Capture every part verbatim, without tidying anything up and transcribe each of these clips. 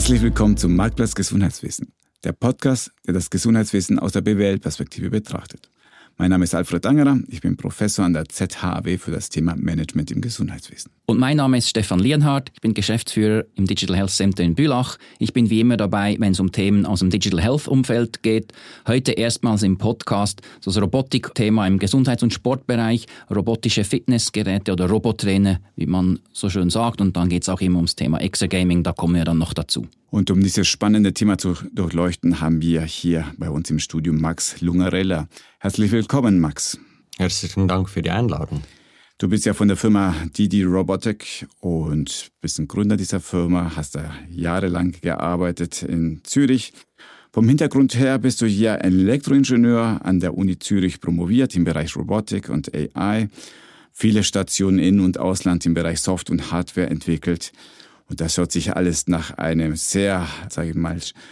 Herzlich willkommen zum Marktplatz Gesundheitswesen, der Podcast, der das Gesundheitswesen aus der B W L-Perspektive betrachtet. Mein Name ist Alfred Angerer, ich bin Professor an der Z H A W für das Thema Management im Gesundheitswesen. Und mein Name ist Stefan Lienhardt, ich bin Geschäftsführer im Digital Health Center in Bülach. Ich bin wie immer dabei, wenn es um Themen aus dem Digital Health Umfeld geht. Heute erstmals im Podcast so das Robotik-Thema im Gesundheits- und Sportbereich, robotische Fitnessgeräte oder Robotrainer, wie man so schön sagt. Und dann geht es auch immer ums Thema Exergaming, da kommen wir dann noch dazu. Und um dieses spannende Thema zu durchleuchten, haben wir hier bei uns im Studio Max Lungarella. Herzlich willkommen, Max. Herzlichen Dank für die Einladung. Du bist ja von der Firma D D Robotic und bist ein Gründer dieser Firma, hast da jahrelang gearbeitet in Zürich. Vom Hintergrund her bist du hier Elektroingenieur an der Uni Zürich promoviert im Bereich Robotik und A I. Viele Stationen in- und Ausland im Bereich Soft- und Hardware entwickelt. Und das hört sich alles nach einem sehr, sage ich mal,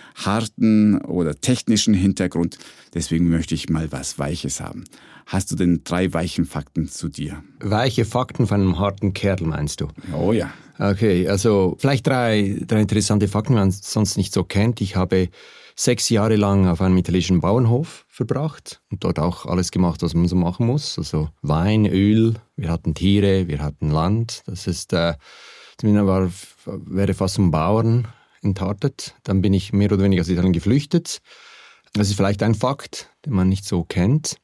harten oder technischen Hintergrund. Deswegen möchte ich mal was Weiches haben. Hast du denn drei weichen Fakten zu dir? Weiche Fakten von einem harten Kerl, meinst du? Oh ja. Okay, also vielleicht drei, drei interessante Fakten, die man sonst nicht so kennt. Ich habe sechs Jahre lang auf einem italienischen Bauernhof verbracht und dort auch alles gemacht, was man so machen muss. Also Wein, Öl, wir hatten Tiere, wir hatten Land. Das ist... Äh, Zumindest war, wäre fast zum Bauern entartet. Dann bin ich mehr oder weniger aus Italien geflüchtet. Das ist vielleicht ein Fakt, den man nicht so kennt.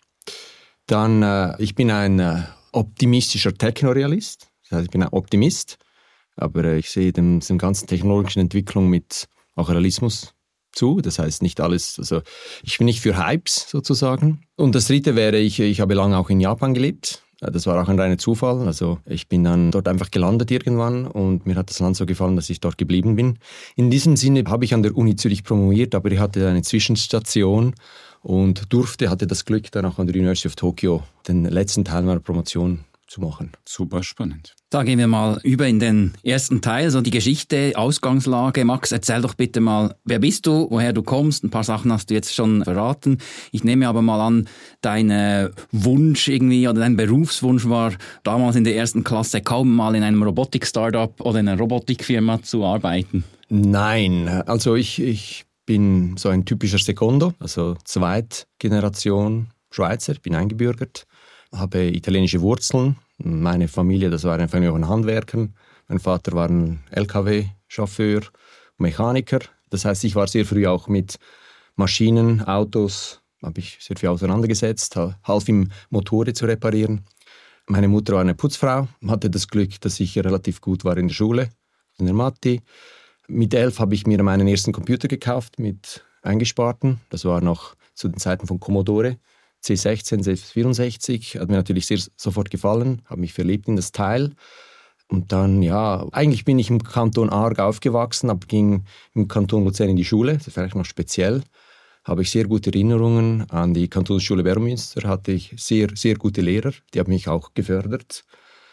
Dann, äh, ich bin ein äh, optimistischer Technorealist. Das heißt, ich bin ein Optimist. Aber äh, ich sehe dem, dem ganzen technologischen Entwicklung mit auch Realismus zu. Das heißt, nicht alles, also ich bin nicht für Hypes sozusagen. Und das dritte wäre, ich, ich habe lange auch in Japan gelebt. Das war auch ein reiner Zufall. Also ich bin dann dort einfach gelandet irgendwann und mir hat das Land so gefallen, dass ich dort geblieben bin. In diesem Sinne habe ich an der Uni Zürich promoviert, aber ich hatte eine Zwischenstation und durfte, hatte das Glück, dann auch an der University of Tokyo den letzten Teil meiner Promotion zu machen. Super spannend. Da gehen wir mal über in den ersten Teil, so die Geschichte, Ausgangslage. Max, erzähl doch bitte mal, wer bist du, woher du kommst? Ein paar Sachen hast du jetzt schon verraten. Ich nehme aber mal an, dein Wunsch irgendwie oder dein Berufswunsch war damals in der ersten Klasse kaum mal in einem Robotik-Startup oder in einer Robotikfirma zu arbeiten. Nein, also ich, ich bin so ein typischer Secondo, also Zweitgeneration Schweizer, bin eingebürgert, habe italienische Wurzeln. Meine Familie, das war eine Familie von Handwerkern. Mein Vater war ein L K W-Chauffeur, Mechaniker. Das heißt, ich war sehr früh auch mit Maschinen, Autos, habe ich sehr viel auseinandergesetzt, half ihm Motoren zu reparieren. Meine Mutter war eine Putzfrau, hatte das Glück, dass ich relativ gut war in der Schule, in der Mathe. Mit elf habe ich mir meinen ersten Computer gekauft mit Eingesparten. Das war noch zu den Zeiten von Commodore. C sechzehn, C vierundsechzig, hat mir natürlich sehr sofort gefallen, habe mich verliebt in das Teil. Und dann, ja, eigentlich bin ich im Kanton Aargau aufgewachsen, aber ging im Kanton Luzern in die Schule, das ist vielleicht noch speziell. Habe ich sehr gute Erinnerungen an die Kantonsschule Beromünster, hatte ich sehr, sehr gute Lehrer, die haben mich auch gefördert.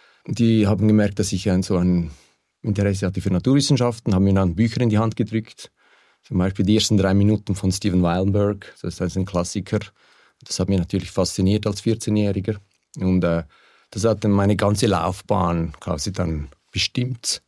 Die haben gemerkt, dass ich ein, so ein Interesse hatte für Naturwissenschaften, haben mir dann Bücher in die Hand gedrückt, zum Beispiel die ersten drei Minuten von Steven Weinberg, das ist ein Klassiker. Das hat mich natürlich fasziniert als vierzehnjähriger und äh, das hat dann meine ganze Laufbahn quasi dann bestimmt.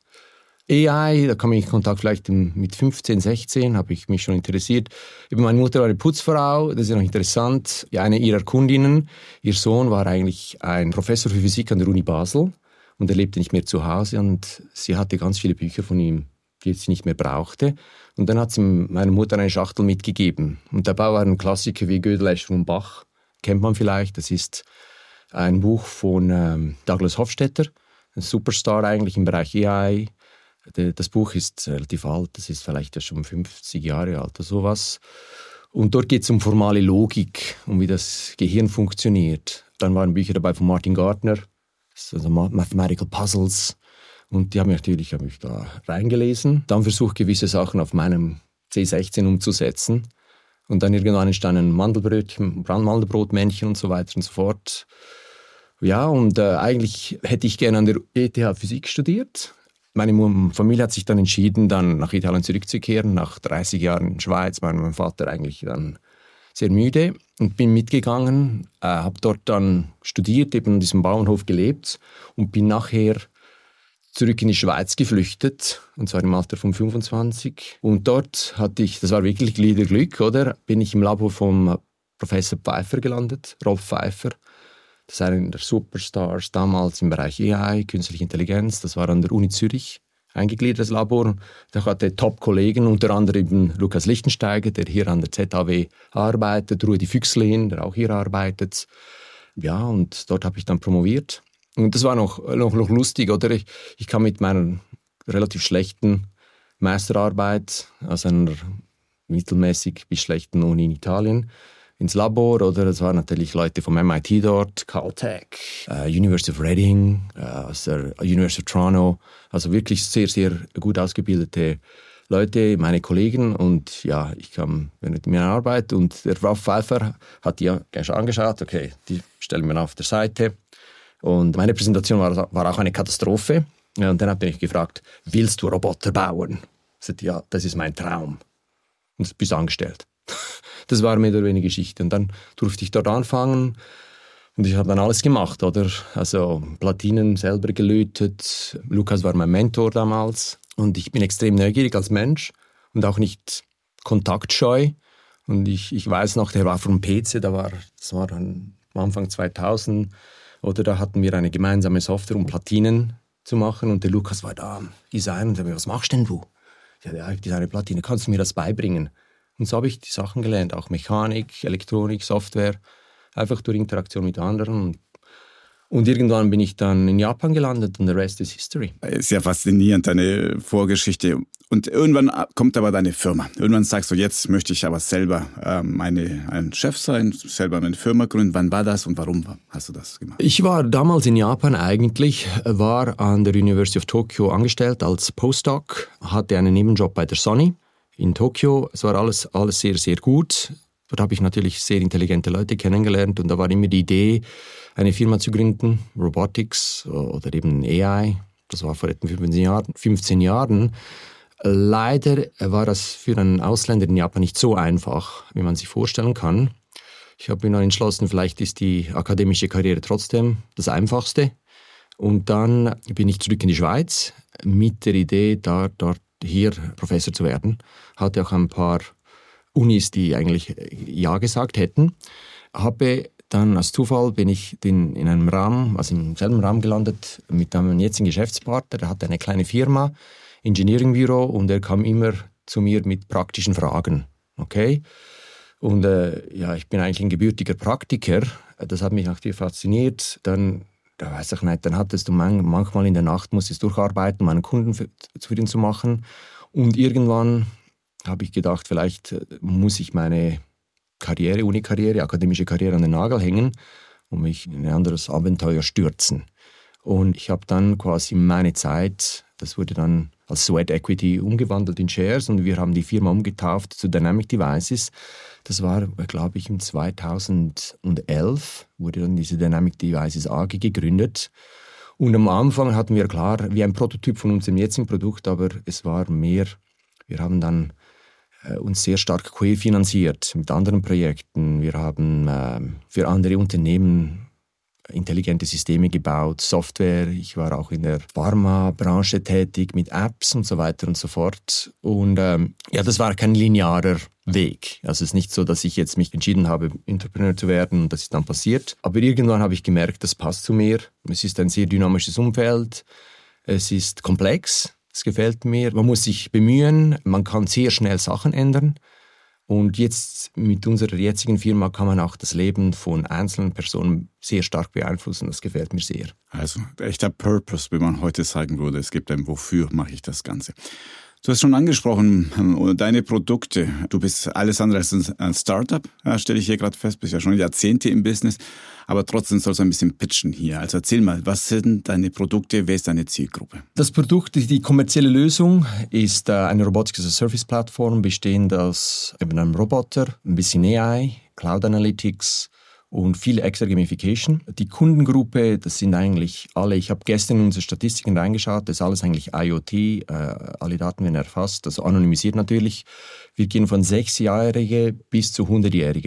A I, da kam ich in Kontakt vielleicht mit fünfzehn, sechzehn, habe ich mich schon interessiert. Eben meine Mutter war eine Putzfrau, das ist ja noch interessant. Eine ihrer Kundinnen, ihr Sohn war eigentlich ein Professor für Physik an der Uni Basel und er lebte nicht mehr zu Hause und sie hatte ganz viele Bücher von ihm, die sie nicht mehr brauchte. Und dann hat sie meiner Mutter eine Schachtel mitgegeben. Und dabei waren Klassiker wie Gödel von Bach, kennt man vielleicht. Das ist ein Buch von ähm, Douglas Hofstadter, ein Superstar eigentlich im Bereich A I. Das Buch ist relativ alt, das ist vielleicht schon fünfzig Jahre alt oder sowas. Und dort geht es um formale Logik, um wie das Gehirn funktioniert. Dann waren Bücher dabei von Martin Gardner, also Mathematical Puzzles. Und die haben mich natürlich hab mich da reingelesen. Dann versucht, gewisse Sachen auf meinem C sechzehn umzusetzen. Und dann irgendwann entstand ein Mandelbrötchen, Brandmandelbrotmännchen und so weiter und so fort. Ja, und äh, eigentlich hätte ich gerne an der E T H Physik studiert. Meine Familie hat sich dann entschieden, dann nach Italien zurückzukehren, nach dreißig Jahren in der Schweiz. War mein Vater eigentlich dann sehr müde und bin mitgegangen, äh, habe dort dann studiert, eben an diesem Bauernhof gelebt und bin nachher zurück in die Schweiz geflüchtet, und zwar im Alter von fünfundzwanzig. Und dort hatte ich, das war wirklich Glück, oder? Bin ich im Labor vom Professor Pfeiffer gelandet, Rolf Pfeiffer. Das ist einer der Superstars damals im Bereich A I, künstliche Intelligenz. Das war an der Uni Zürich eingegliedertes Labor. Da hatte Top-Kollegen, unter anderem eben Lukas Lichtensteiger, der hier an der Z H W arbeitet, Rudi Füchslin, der auch hier arbeitet. Ja, und dort habe ich dann promoviert. Und das war noch, noch, noch lustig, oder? Ich, ich kam mit meiner relativ schlechten Masterarbeit aus einer mittelmäßig bis schlechten Uni in Italien ins Labor, oder es waren natürlich Leute vom M I T dort, Caltech, uh, University of Reading, uh, aus der University of Toronto, also wirklich sehr, sehr gut ausgebildete Leute, meine Kollegen, und ja, ich kam mit meiner Arbeit und der Rolf Pfeiffer hat die angeschaut, okay, die stellen wir auf der Seite und meine Präsentation war, war auch eine Katastrophe, ja, und dann hat er mich gefragt, willst du Roboter bauen? Ich sagte, ja, das ist mein Traum, und bist angestellt. Das war mehr oder weniger Geschichte. Und dann durfte ich dort anfangen und ich habe dann alles gemacht, oder? Also Platinen selber gelötet. Lukas war mein Mentor damals und ich bin extrem neugierig als Mensch und auch nicht kontaktscheu. Und ich, ich weiß noch, der war vom P C, da war, das war dann am Anfang zweitausend, oder da hatten wir eine gemeinsame Software, um Platinen zu machen, und der Lukas war da am Design und sagte, was machst denn du? Ja, ja, ich designe Platine, kannst du mir das beibringen? Und so habe ich die Sachen gelernt, auch Mechanik, Elektronik, Software, einfach durch Interaktion mit anderen. Und irgendwann bin ich dann in Japan gelandet und the rest is history. Ist ja faszinierend, deine Vorgeschichte. Und irgendwann kommt aber deine Firma. Irgendwann sagst du, jetzt möchte ich aber selber äh, meine, ein Chef sein, selber meine Firma gründen. Wann war das und warum hast du das gemacht? Ich war damals in Japan eigentlich, war an der University of Tokyo angestellt als Postdoc, hatte einen Nebenjob bei der Sony in Tokio. Es war alles, alles sehr, sehr gut. Dort habe ich natürlich sehr intelligente Leute kennengelernt und da war immer die Idee, eine Firma zu gründen, Robotics oder eben A I. Das war vor etwa fünfzehn Jahren. fünfzehn Jahren. Leider war das für einen Ausländer in Japan nicht so einfach, wie man sich vorstellen kann. Ich habe mir dann entschlossen, vielleicht ist die akademische Karriere trotzdem das Einfachste. Und dann bin ich zurück in die Schweiz mit der Idee, da, dort hier Professor zu werden. Hatte auch ein paar Unis, die eigentlich Ja gesagt hätten. Habe dann als Zufall bin ich in, in einem Raum, also im selben Raum gelandet mit einem jetzigen Geschäftspartner. Der hatte eine kleine Firma, Engineering-Büro, und er kam immer zu mir mit praktischen Fragen. Okay? Und äh, ja, ich bin eigentlich ein gebürtiger Praktiker. Das hat mich natürlich fasziniert. Dann Da weiß ich nicht, dann hattest du man, manchmal in der Nacht, musstest du durcharbeiten, um einen Kunden für, zufrieden zu machen. Und irgendwann habe ich gedacht, vielleicht muss ich meine Karriere, Uni-Karriere, akademische Karriere an den Nagel hängen und mich in ein anderes Abenteuer stürzen. Und ich habe dann quasi meine Zeit, das wurde dann als Sweat Equity umgewandelt in Shares, und wir haben die Firma umgetauft zu Dynamic Devices. Das war, glaube ich, im zweitausendelf wurde dann diese Dynamic Devices A G gegründet. Und am Anfang hatten wir klar wie ein Prototyp von unserem jetzigen Produkt, aber es war mehr, wir haben dann äh, uns sehr stark querfinanziert mit anderen Projekten. Wir haben äh, für andere Unternehmen intelligente Systeme gebaut, Software. Ich war auch in der Pharmabranche tätig mit Apps und so weiter und so fort. Und ähm, ja, das war kein linearer Weg. Also es ist nicht so, dass ich jetzt mich entschieden habe, Entrepreneur zu werden, und das ist dann passiert. Aber irgendwann habe ich gemerkt, das passt zu mir. Es ist ein sehr dynamisches Umfeld. Es ist komplex. Es gefällt mir. Man muss sich bemühen. Man kann sehr schnell Sachen ändern. Und jetzt mit unserer jetzigen Firma kann man auch das Leben von einzelnen Personen sehr stark beeinflussen. Das gefällt mir sehr. Also echter Purpose, wie man heute sagen würde. Es gibt ein Wofür mache ich das Ganze. Du hast schon angesprochen, deine Produkte. Du bist alles andere als ein Startup, ja, stelle ich hier gerade fest. Bist ja schon Jahrzehnte im Business, aber trotzdem sollst du ein bisschen pitchen hier. Also erzähl mal, was sind deine Produkte, wer ist deine Zielgruppe? Das Produkt, die kommerzielle Lösung, ist eine Robotics-as-a-Service-Plattform, bestehend aus eben einem Roboter, ein bisschen A I, Cloud Analytics und viel extra Gamification. Die Kundengruppe, das sind eigentlich alle, ich habe gestern in unsere Statistiken reingeschaut, das ist alles eigentlich IoT, äh, alle Daten werden erfasst, also anonymisiert natürlich. Wir gehen von sechsjährige bis zu hundertjährige.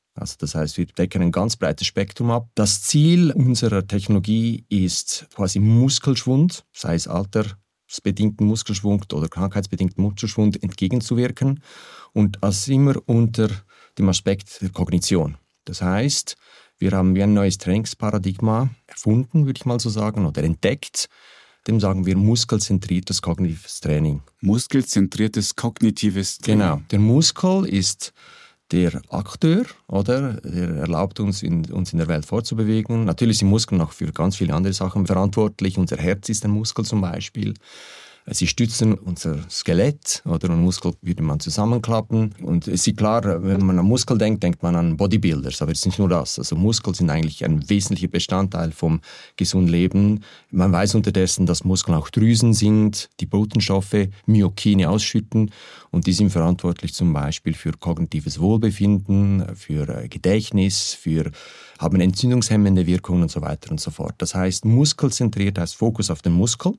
Also das heißt, wir decken ein ganz breites Spektrum ab. Das Ziel unserer Technologie ist quasi Muskelschwund, sei es altersbedingten Muskelschwund oder krankheitsbedingten Muskelschwund, entgegenzuwirken. Und das immer unter dem Aspekt der Kognition. Das heißt, wir haben wie ein neues Trainingsparadigma erfunden, würde ich mal so sagen, oder entdeckt. Dem sagen wir muskelzentriertes kognitives Training. Muskelzentriertes kognitives Training. Genau. Der Muskel ist der Akteur, oder? Der erlaubt uns, in, uns in der Welt fortzubewegen. Natürlich sind Muskeln auch für ganz viele andere Sachen verantwortlich. Unser Herz ist ein Muskel zum Beispiel. Sie stützen unser Skelett, oder? Und Muskel würde man zusammenklappen. Und es ist klar, wenn man an Muskel denkt, denkt man an Bodybuilders. Aber es ist nicht nur das. Also Muskeln sind eigentlich ein wesentlicher Bestandteil vom gesunden Leben. Man weiß unterdessen, dass Muskeln auch Drüsen sind, die Botenstoffe, Myokine ausschütten. Und die sind verantwortlich zum Beispiel für kognitives Wohlbefinden, für Gedächtnis, für haben entzündungshemmende Wirkungen und so weiter und so fort. Das heißt, muskelzentriert heißt Fokus auf den Muskel.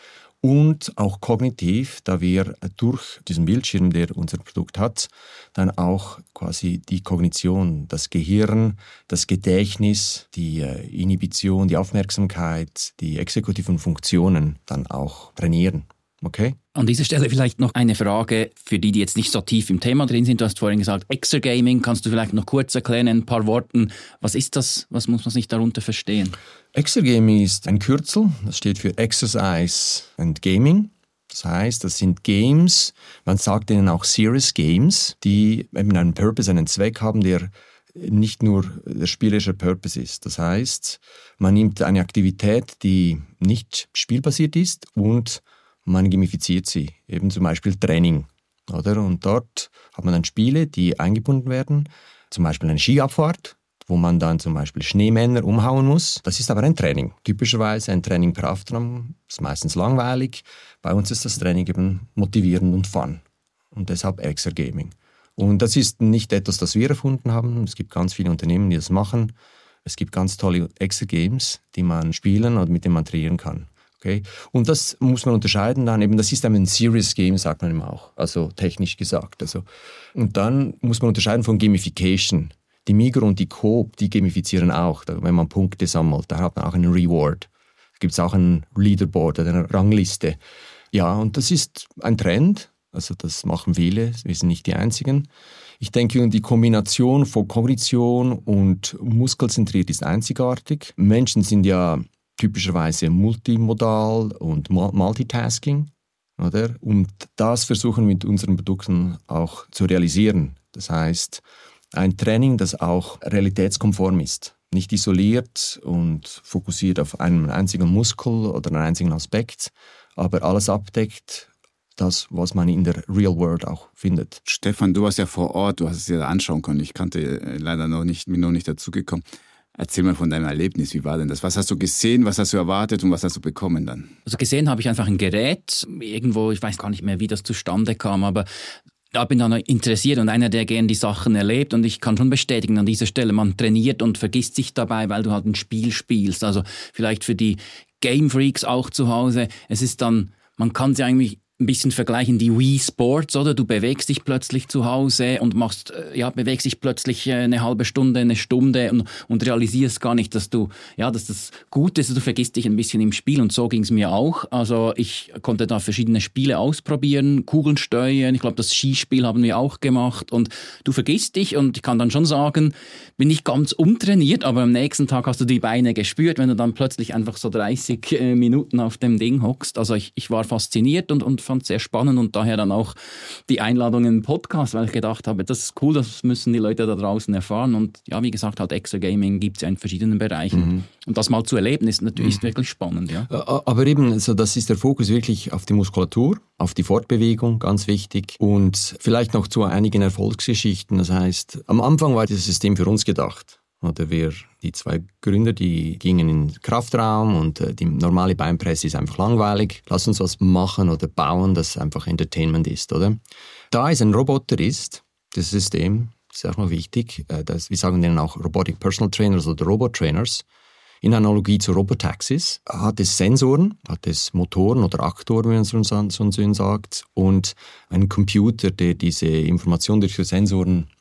Und auch kognitiv, da wir durch diesen Bildschirm, der unser Produkt hat, dann auch quasi die Kognition, das Gehirn, das Gedächtnis, die Inhibition, die Aufmerksamkeit, die exekutiven Funktionen dann auch trainieren. Okay? An dieser Stelle vielleicht noch eine Frage für die, die jetzt nicht so tief im Thema drin sind. Du hast vorhin gesagt, Exergaming. Kannst du vielleicht noch kurz erklären in ein paar Worten? Was ist das? Was muss man sich darunter verstehen? Exergaming ist ein Kürzel. Das steht für Exercise and Gaming. Das heißt, das sind Games, man sagt ihnen auch Serious Games, die eben einen Purpose, einen Zweck haben, der nicht nur der spielerische Purpose ist. Das heißt, man nimmt eine Aktivität, die nicht spielbasiert ist und man gamifiziert sie, eben zum Beispiel Training. Oder? Und dort hat man dann Spiele, die eingebunden werden, zum Beispiel eine Skiabfahrt, wo man dann zum Beispiel Schneemänner umhauen muss. Das ist aber ein Training. Typischerweise ein Training per Auftraum, ist meistens langweilig. Bei uns ist das Training eben motivierend und fun. Und deshalb Exergaming. Und das ist nicht etwas, das wir erfunden haben. Es gibt ganz viele Unternehmen, die das machen. Es gibt ganz tolle Exergames, die man spielen und mit denen man trainieren kann. Okay. Und das muss man unterscheiden dann eben, das ist ein Serious Game, sagt man immer auch, also technisch gesagt. Also. Und dann muss man unterscheiden von Gamification. Die Migros und die Coop, die gamifizieren auch, wenn man Punkte sammelt, da hat man auch einen Reward. Da gibt es auch ein Leaderboard, eine Rangliste. Ja, und das ist ein Trend, also das machen viele, wir sind nicht die Einzigen. Ich denke, die Kombination von Kognition und muskelzentriert ist einzigartig. Menschen sind ja typischerweise multimodal und Multitasking, oder? Und das versuchen wir mit unseren Produkten auch zu realisieren. Das heißt, ein Training, das auch realitätskonform ist, nicht isoliert und fokussiert auf einen einzigen Muskel oder einen einzigen Aspekt, aber alles abdeckt, das, was man in der Real World auch findet. Stefan, du warst ja vor Ort, du hast es dir anschauen können. Ich kannte leider noch nicht, bin noch nicht dazugekommen. Erzähl mal von deinem Erlebnis, wie war denn das? Was hast du gesehen, was hast du erwartet und was hast du bekommen dann? Also gesehen habe ich einfach ein Gerät, irgendwo, ich weiß gar nicht mehr, wie das zustande kam, aber da bin ich dann interessiert und einer, der gerne die Sachen erlebt, und ich kann schon bestätigen an dieser Stelle, man trainiert und vergisst sich dabei, weil du halt ein Spiel spielst. Also vielleicht für die Game Freaks auch zu Hause, es ist dann, man kann sie eigentlich ein bisschen vergleichen, die Wii Sports, oder? Du bewegst dich plötzlich zu Hause und machst, ja, bewegst dich plötzlich eine halbe Stunde, eine Stunde und, und realisierst gar nicht, dass du, ja, dass das gut ist, du vergisst dich ein bisschen im Spiel, und so ging es mir auch. Also ich konnte da verschiedene Spiele ausprobieren, Kugeln steuern, ich glaube, das Skispiel haben wir auch gemacht, und du vergisst dich, und ich kann dann schon sagen, bin ich ganz untrainiert, aber am nächsten Tag hast du die Beine gespürt, wenn du dann plötzlich einfach so dreißig Minuten auf dem Ding hockst. Also ich, ich war fasziniert und, und fand es sehr spannend, und daher dann auch die Einladung in den Podcast, weil ich gedacht habe, das ist cool, das müssen die Leute da draußen erfahren. Und ja, wie gesagt, halt Exergaming gibt es ja in verschiedenen Bereichen. Mhm. Und das mal zu erleben, ist natürlich mhm. wirklich spannend. Ja. Aber eben, also das ist der Fokus wirklich auf die Muskulatur, auf die Fortbewegung, ganz wichtig. Und vielleicht noch zu einigen Erfolgsgeschichten. Das heißt, am Anfang war dieses System für uns gedacht. Oder wir, die zwei Gründer, die gingen in den Kraftraum, und äh, die normale Beinpresse ist einfach langweilig. Lass uns was machen oder bauen, das einfach Entertainment ist, oder? Da es ein Roboter ist, das System, das ist auch noch wichtig, äh, das, wir sagen denen auch Robotic Personal Trainers oder Robot-Trainers. In Analogie zu Robotaxis hat es Sensoren, hat es Motoren oder Aktoren, wie man so, so schön sagt, und einen Computer, der diese Informationen durch die Sensoren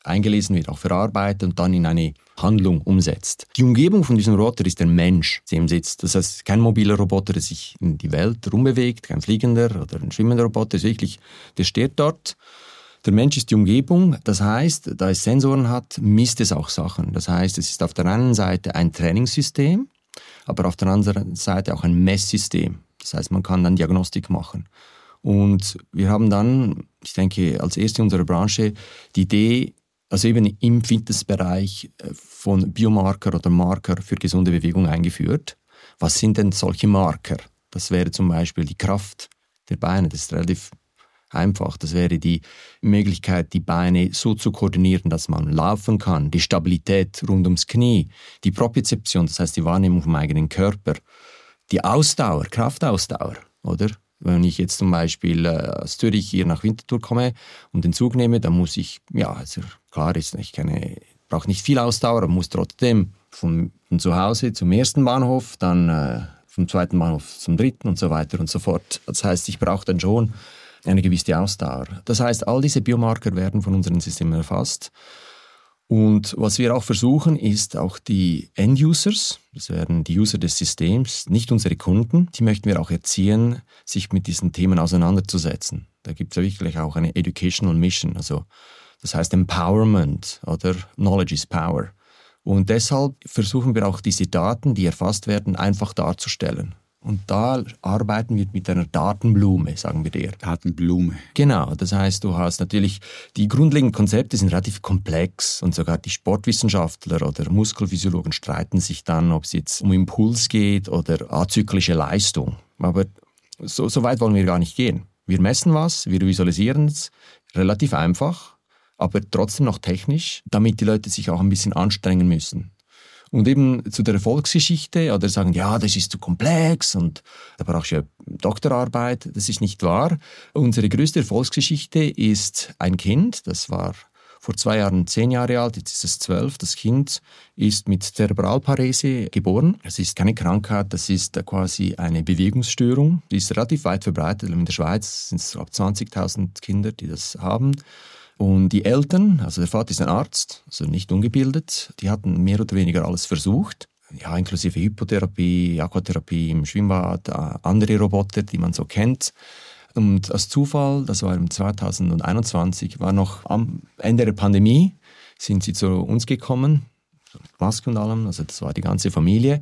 eingelesen wird, auch verarbeitet und dann in eine Handlung umsetzt. Die Umgebung von diesem Roboter ist der Mensch, der im sitzt. Das heißt, kein mobiler Roboter, der sich in die Welt rumbewegt, kein fliegender oder ein schwimmender Roboter, ist wirklich, der steht dort. Der Mensch ist die Umgebung, das heißt, da es Sensoren hat, misst es auch Sachen. Das heißt, es ist auf der einen Seite ein Trainingssystem, aber auf der anderen Seite auch ein Messsystem. Das heißt, man kann dann Diagnostik machen. Und wir haben dann, ich denke, als erste in unserer Branche die Idee, also eben im Fitnessbereich von Biomarker oder Marker für gesunde Bewegung eingeführt. Was sind denn solche Marker? Das wäre zum Beispiel die Kraft der Beine, das ist relativ einfach. Das wäre die Möglichkeit, die Beine so zu koordinieren, dass man laufen kann, die Stabilität rund ums Knie, die Propriozeption, das heißt die Wahrnehmung vom eigenen Körper, die Ausdauer, Kraftausdauer, oder? Wenn ich jetzt zum Beispiel äh, aus Zürich hier nach Winterthur komme und den Zug nehme, dann muss ich, ja, also klar ist, ich keine, brauche nicht viel Ausdauer, aber muss trotzdem von, von zu Hause zum ersten Bahnhof, dann äh, vom zweiten Bahnhof zum dritten und so weiter und so fort. Das heißt, ich brauche dann schon eine gewisse Ausdauer. Das heißt, all diese Biomarker werden von unseren Systemen erfasst. Und was wir auch versuchen, ist auch die End-Users, das wären die User des Systems, nicht unsere Kunden, die möchten wir auch erziehen, sich mit diesen Themen auseinanderzusetzen. Da gibt es ja wirklich auch eine Educational Mission, also das heißt Empowerment oder Knowledge is Power. Und deshalb versuchen wir auch diese Daten, die erfasst werden, einfach darzustellen. Und da arbeiten wir mit einer Datenblume, sagen wir dir. Datenblume. Genau, das heißt, du hast natürlich, die grundlegenden Konzepte sind relativ komplex und sogar die Sportwissenschaftler oder Muskelphysiologen streiten sich dann, ob es jetzt um Impuls geht oder azyklische Leistung. Aber so, so weit wollen wir gar nicht gehen. Wir messen was, wir visualisieren es, relativ einfach, aber trotzdem noch technisch, damit die Leute sich auch ein bisschen anstrengen müssen. Und eben zu der Erfolgsgeschichte, oder sagen, ja, das ist zu komplex und da brauchst du ja Doktorarbeit. Das ist nicht wahr. Unsere größte Erfolgsgeschichte ist ein Kind, das war vor zwei Jahren zehn Jahre alt, jetzt ist es zwölf. Das Kind ist mit Zerebralparese geboren. Es ist keine Krankheit, das ist quasi eine Bewegungsstörung. Die ist relativ weit verbreitet. In der Schweiz sind es ab zwanzigtausend Kinder, die das haben. Und die Eltern, also der Vater ist ein Arzt, also nicht ungebildet, die hatten mehr oder weniger alles versucht. Ja, inklusive Hypotherapie, Aquatherapie im Schwimmbad, andere Roboter, die man so kennt. Und als Zufall, das war im zweitausendeinundzwanzig, war noch am Ende der Pandemie, sind sie zu uns gekommen, mit Maske und allem, also das war die ganze Familie.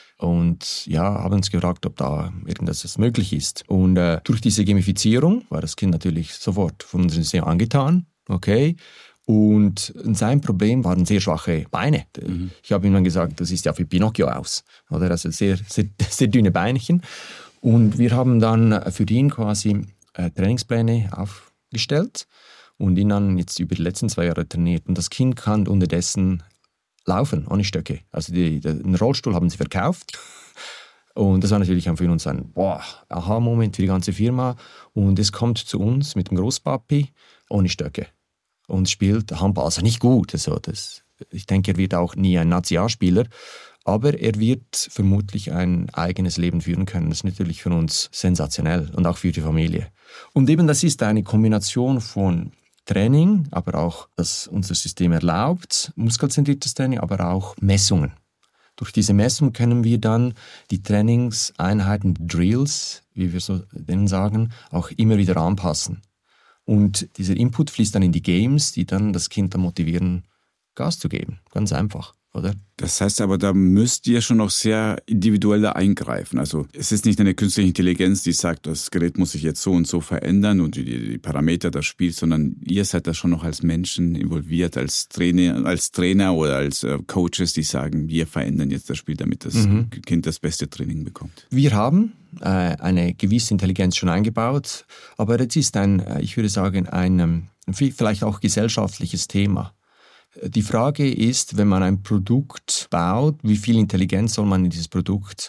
Und ja, haben uns gefragt, ob da irgendwas möglich ist. Und äh, durch diese Gamifizierung war das Kind natürlich sofort von unserem System angetan. Okay. Und sein Problem waren sehr schwache Beine. Mhm. Ich habe ihm dann gesagt, das sieht ja wie Pinocchio aus. Oder? Also sehr, sehr, sehr dünne Beinchen. Und wir haben dann für ihn quasi äh, Trainingspläne aufgestellt und ihn dann jetzt über die letzten zwei Jahre trainiert. Und das Kind kann unterdessen laufen, ohne Stöcke. Also die, den Rollstuhl haben sie verkauft. Und das war natürlich für uns ein boah, Aha-Moment für die ganze Firma. Und es kommt zu uns mit dem Großpapi ohne Stöcke und spielt Handball. Also nicht gut. Also das, ich denke, er wird auch nie ein Nationalspieler, aber er wird vermutlich ein eigenes Leben führen können. Das ist natürlich für uns sensationell und auch für die Familie. Und eben das ist eine Kombination von Training, aber auch, das unser System erlaubt, muskelzentriertes Training, aber auch Messungen. Durch diese Messung können wir dann die Trainingseinheiten, die Drills, wie wir so denen sagen, auch immer wieder anpassen. Und dieser Input fließt dann in die Games, die dann das Kind dann motivieren, Gas zu geben. Ganz einfach, oder? Das heißt aber, da müsst ihr schon noch sehr individuell eingreifen. Also es ist nicht eine künstliche Intelligenz, die sagt, das Gerät muss sich jetzt so und so verändern und die, die Parameter das spielt, sondern ihr seid da schon noch als Menschen involviert, als Trainer, als Trainer oder als äh, Coaches, die sagen, wir verändern jetzt das Spiel, damit das mhm. Kind das beste Training bekommt. Wir haben äh, eine gewisse Intelligenz schon eingebaut, aber jetzt ist ein, ich würde sagen, ein vielleicht auch gesellschaftliches Thema. Die Frage ist, wenn man ein Produkt baut, wie viel Intelligenz soll man in dieses Produkt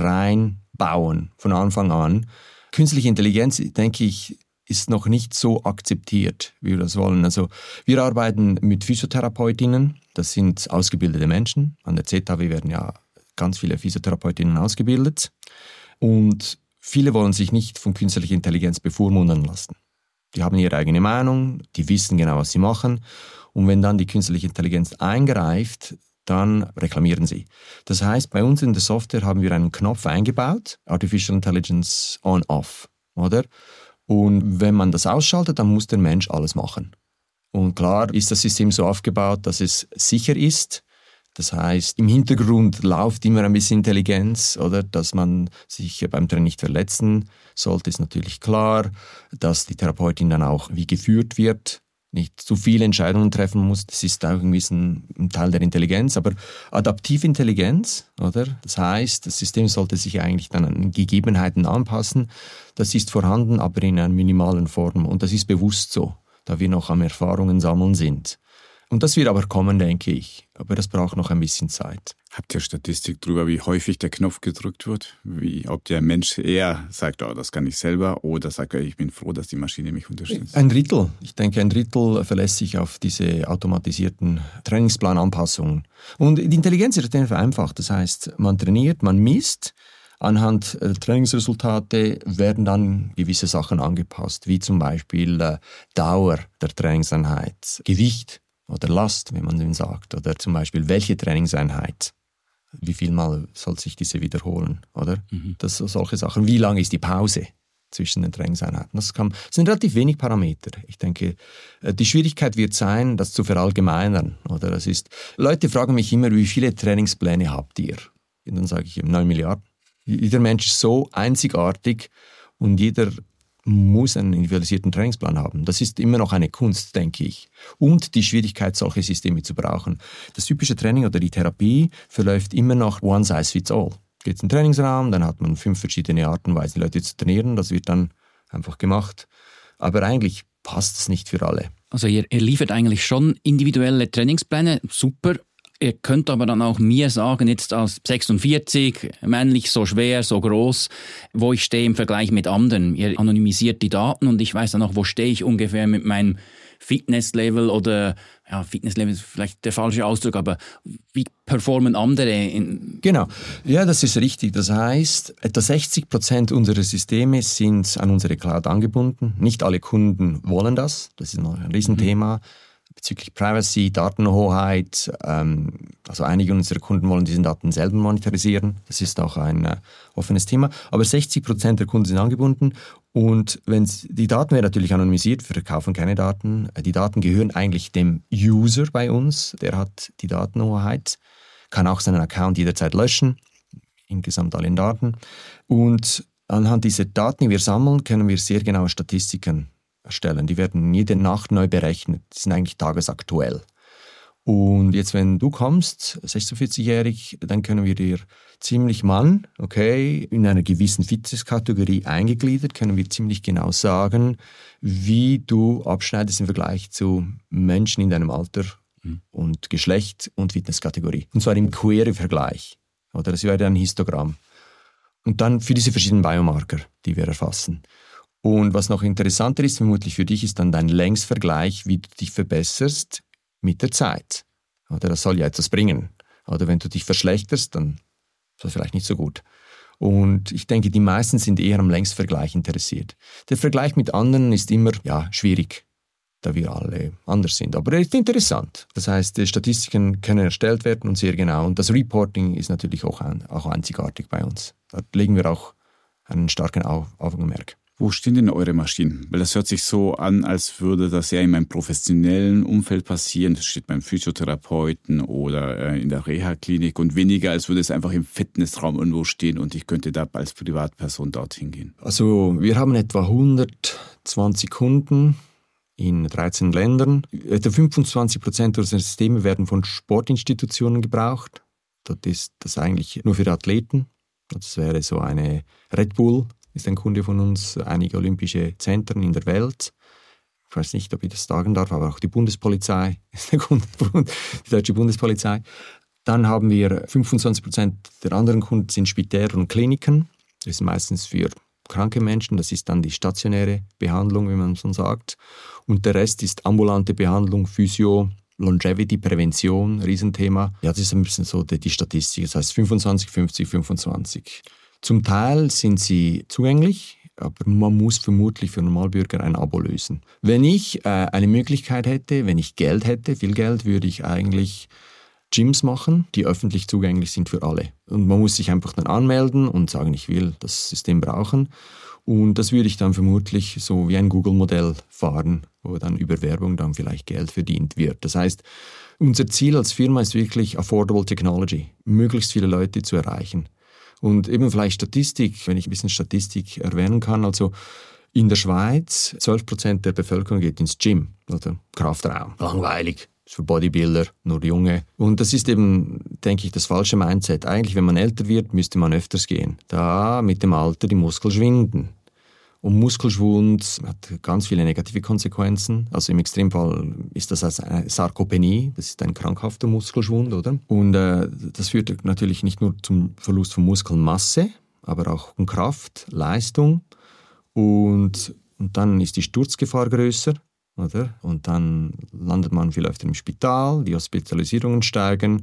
reinbauen von Anfang an? Künstliche Intelligenz, denke ich, ist noch nicht so akzeptiert, wie wir das wollen. Also wir arbeiten mit Physiotherapeutinnen, das sind ausgebildete Menschen. An der Z H W werden ja ganz viele Physiotherapeutinnen ausgebildet. Und viele wollen sich nicht von künstlicher Intelligenz bevormunden lassen. Die haben ihre eigene Meinung, die wissen genau, was sie machen. Und wenn dann die künstliche Intelligenz eingreift, dann reklamieren sie. Das heißt, bei uns in der Software haben wir einen Knopf eingebaut, Artificial Intelligence On-Off, oder? Und wenn man das ausschaltet, dann muss der Mensch alles machen. Und klar ist das System so aufgebaut, dass es sicher ist. Das heißt, im Hintergrund läuft immer ein bisschen Intelligenz, oder? Dass man sich beim Training nicht verletzen sollte, ist natürlich klar. Dass die Therapeutin dann auch wie geführt wird, nicht zu viele Entscheidungen treffen muss. Das ist auch irgendwie ein, ein Teil der Intelligenz. Aber adaptive Intelligenz, oder? Das heißt, das System sollte sich eigentlich dann an Gegebenheiten anpassen. Das ist vorhanden, aber in einer minimalen Form. Und das ist bewusst so, da wir noch am Erfahrungen sammeln sind. Und das wird aber kommen, denke ich. Aber das braucht noch ein bisschen Zeit. Habt ihr Statistik darüber, wie häufig der Knopf gedrückt wird? Wie, ob der Mensch eher sagt, oh, das kann ich selber, oder sagt er, ich bin froh, dass die Maschine mich unterstützt? Ein Drittel. Ich denke, ein Drittel verlässt sich auf diese automatisierten Trainingsplananpassungen. Und die Intelligenz ist relativ einfach. Das heißt, man trainiert, man misst. Anhand der Trainingsresultate werden dann gewisse Sachen angepasst, wie zum Beispiel äh, Dauer der Trainingseinheit, Gewicht oder Last, wenn man den sagt, oder zum Beispiel welche Trainingseinheit, wie viel Mal soll sich diese wiederholen, oder? Mhm. Das sind solche Sachen. Wie lang ist die Pause zwischen den Trainingseinheiten? Das, kann, das sind relativ wenig Parameter. Ich denke, die Schwierigkeit wird sein, das zu verallgemeinern, oder? Das ist, Leute fragen mich immer, wie viele Trainingspläne habt ihr? Und dann sage ich eben neun Milliarden. Jeder Mensch ist so einzigartig und jeder muss einen individualisierten Trainingsplan haben. Das ist immer noch eine Kunst, denke ich. Und die Schwierigkeit, solche Systeme zu brauchen. Das typische Training oder die Therapie verläuft immer noch one size fits all. Geht in den Trainingsraum, dann hat man fünf verschiedene Arten und Weisen, Leute zu trainieren. Das wird dann einfach gemacht. Aber eigentlich passt es nicht für alle. Also ihr, ihr liefert eigentlich schon individuelle Trainingspläne, super. Ihr könnt aber dann auch mir sagen, jetzt als sechsundvierzig, männlich, so schwer, so groß, wo ich stehe im Vergleich mit anderen. Ihr anonymisiert die Daten und ich weiß dann auch, wo stehe ich ungefähr mit meinem Fitnesslevel oder, ja, Fitnesslevel ist vielleicht der falsche Ausdruck, aber wie performen andere? In genau, ja, das ist richtig. Das heißt, etwa sechzig Prozent unserer Systeme sind an unsere Cloud angebunden. Nicht alle Kunden wollen das, das ist noch ein Riesenthema. Mhm. Bezüglich Privacy, Datenhoheit, ähm, also einige unserer Kunden wollen diese Daten selber monetarisieren. Das ist auch ein äh, offenes Thema. Aber sechzig Prozent der Kunden sind angebunden und wenn die Daten werden natürlich anonymisiert, wir verkaufen keine Daten. Die Daten gehören eigentlich dem User bei uns, der hat die Datenhoheit, kann auch seinen Account jederzeit löschen, insgesamt alle Daten. Und anhand dieser Daten, die wir sammeln, können wir sehr genaue Statistiken erstellen. Die werden jede Nacht neu berechnet. Die sind eigentlich tagesaktuell. Und jetzt, wenn du kommst, sechsundvierzigjährig, dann können wir dir ziemlich Mann, okay, in einer gewissen Fitnesskategorie eingegliedert, können wir ziemlich genau sagen, wie du abschneidest im Vergleich zu Menschen in deinem Alter mhm. und Geschlecht und Fitnesskategorie. Und zwar im Quere-Vergleich. Oder das wäre ein Histogramm. Und dann für diese verschiedenen Biomarker, die wir erfassen. Und was noch interessanter ist, vermutlich für dich, ist dann dein Längsvergleich, wie du dich verbesserst mit der Zeit. Oder das soll ja etwas bringen. Oder wenn du dich verschlechterst, dann ist das vielleicht nicht so gut. Und ich denke, die meisten sind eher am Längsvergleich interessiert. Der Vergleich mit anderen ist immer, ja, schwierig, da wir alle anders sind. Aber er ist interessant. Das heißt, die Statistiken können erstellt werden und sehr genau. Und das Reporting ist natürlich auch, ein, auch einzigartig bei uns. Da legen wir auch einen starken Augenmerk. Wo stehen denn eure Maschinen? Weil das hört sich so an, als würde das ja in meinem professionellen Umfeld passieren. Das steht beim Physiotherapeuten oder in der Reha-Klinik und weniger, als würde es einfach im Fitnessraum irgendwo stehen und ich könnte da als Privatperson dorthin gehen. Also wir haben etwa hundertzwanzig Kunden in dreizehn Ländern. Etwa fünfundzwanzig Prozent unserer Systeme werden von Sportinstitutionen gebraucht. Das ist das eigentlich nur für Athleten. Das wäre so eine Red Bull, ist ein Kunde von uns, einige olympische Zentren in der Welt. Ich weiß nicht, ob ich das sagen darf, aber auch die Bundespolizei ist ein Kunde, die deutsche Bundespolizei. Dann haben wir fünfundzwanzig Prozent der anderen Kunden sind Spitäler und Kliniken. Das ist meistens für kranke Menschen, das ist dann die stationäre Behandlung, wie man so sagt. Und der Rest ist ambulante Behandlung, Physio, Longevity, Prävention, Riesenthema. Ja, das ist ein bisschen so die, die Statistik, das heißt fünfundzwanzig, fünfzig, fünfundzwanzig. Zum Teil sind sie zugänglich, aber man muss vermutlich für Normalbürger ein Abo lösen. Wenn ich äh, eine Möglichkeit hätte, wenn ich Geld hätte, viel Geld, würde ich eigentlich Gyms machen, die öffentlich zugänglich sind für alle. Und man muss sich einfach dann anmelden und sagen, ich will das System brauchen. Und das würde ich dann vermutlich so wie ein Google-Modell fahren, wo dann über Werbung dann vielleicht Geld verdient wird. Das heißt, unser Ziel als Firma ist wirklich Affordable Technology, möglichst viele Leute zu erreichen. Und eben vielleicht Statistik, wenn ich ein bisschen Statistik erwähnen kann, also in der Schweiz, zwölf Prozent der Bevölkerung geht ins Gym oder Kraftraum. Langweilig. Für Bodybuilder, nur Junge. Und das ist eben, denke ich, das falsche Mindset. Eigentlich, wenn man älter wird, müsste man öfters gehen. Da mit dem Alter die Muskeln schwinden. Und Muskelschwund hat ganz viele negative Konsequenzen. Also im Extremfall ist das als eine Sarkopenie, das ist ein krankhafter Muskelschwund, oder? Und äh, das führt natürlich nicht nur zum Verlust von Muskelmasse, aber auch von Kraft, Leistung. Und, und dann ist die Sturzgefahr größer. Oder? Und dann landet man viel öfter im Spital, die Hospitalisierungen steigen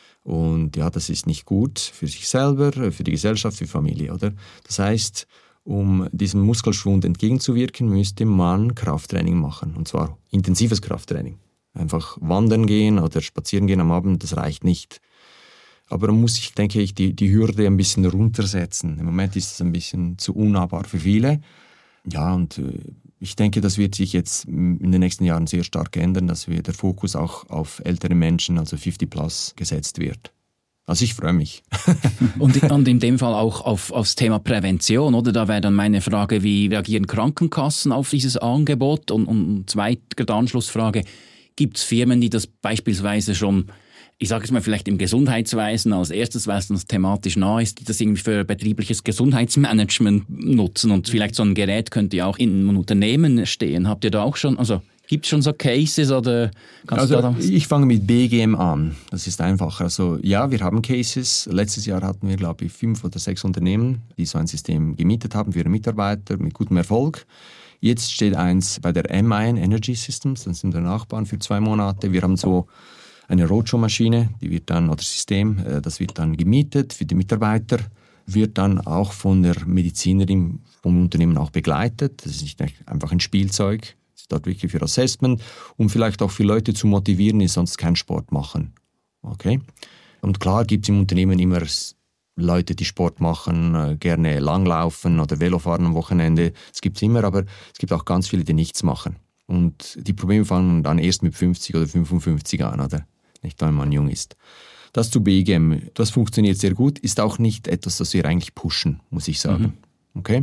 und ja, das ist nicht gut für sich selber, für die Gesellschaft, für die Familie. Oder? Das heißt, um diesem Muskelschwund entgegenzuwirken, müsste man Krafttraining machen, und zwar intensives Krafttraining. Einfach wandern gehen oder spazieren gehen am Abend, das reicht nicht. Aber man muss sich, denke ich, die, die Hürde ein bisschen runtersetzen. Im Moment ist es ein bisschen zu unnahbar für viele. Ja, und äh, ich denke, das wird sich jetzt in den nächsten Jahren sehr stark ändern, dass wir der Fokus auch auf ältere Menschen, also fünfzig plus, gesetzt wird. Also ich freue mich. und, und in dem Fall auch auf, aufs Thema Prävention, oder? Da wäre dann meine Frage, wie reagieren Krankenkassen auf dieses Angebot? Und, und zweite Anschlussfrage, gibt es Firmen, die das beispielsweise schon, ich sage es mal vielleicht im Gesundheitswesen als erstes, weil es uns thematisch nah ist, die das irgendwie für betriebliches Gesundheitsmanagement nutzen und vielleicht so ein Gerät könnte ja auch in einem Unternehmen stehen. Habt ihr da auch schon, also gibt es schon so Cases oder kannst also, du da das? Ich fange mit B G M an, das ist einfacher. Also ja, wir haben Cases. Letztes Jahr hatten wir, glaube ich, fünf oder sechs Unternehmen, die so ein System gemietet haben für ihre Mitarbeiter mit gutem Erfolg. Jetzt steht eins bei der M I N Energy Systems, das sind wir Nachbarn, für zwei Monate. Wir haben so eine Roadshow-Maschine, die wird dann, oder System, das wird dann gemietet für die Mitarbeiter, wird dann auch von der Medizinerin vom Unternehmen auch begleitet. Das ist nicht einfach ein Spielzeug, das ist dort wirklich für Assessment, um vielleicht auch für Leute zu motivieren, die sonst keinen Sport machen. Okay? Und klar gibt es im Unternehmen immer Leute, die Sport machen, gerne langlaufen oder Velofahren am Wochenende. Das gibt es immer, aber es gibt auch ganz viele, die nichts machen. Und die Probleme fangen dann erst mit fünfzig oder fünfundfünfzig an, oder? Nicht, wenn man jung ist. Das zu B G M, das funktioniert sehr gut, ist auch nicht etwas, das wir eigentlich pushen, muss ich sagen. Mhm. Okay?